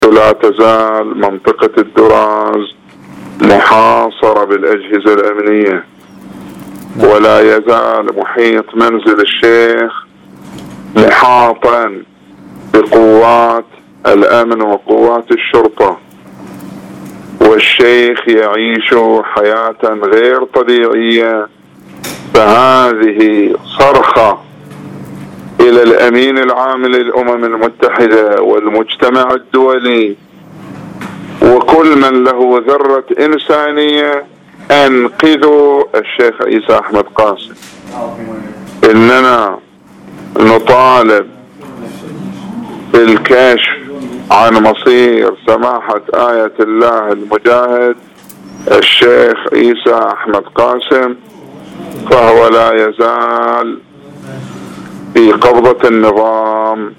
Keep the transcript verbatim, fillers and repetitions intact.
لا تزال منطقة الدراز محاصرة بالأجهزة الأمنية، ولا يزال محيط منزل الشيخ محاطا بقوات الأمن وقوات الشرطة، والشيخ يعيش حياة غير طبيعية. فهذه صرخة إلى الأمين العام للأمم المتحدة والمجتمع الدولي وكل من له ذرة إنسانية: أنقذوا الشيخ عيسى أحمد قاسم. إننا نطالب بالكشف عن مصير سماحة آية الله المجاهد الشيخ عيسى أحمد قاسم، فهو لا يزال في قبضة النظام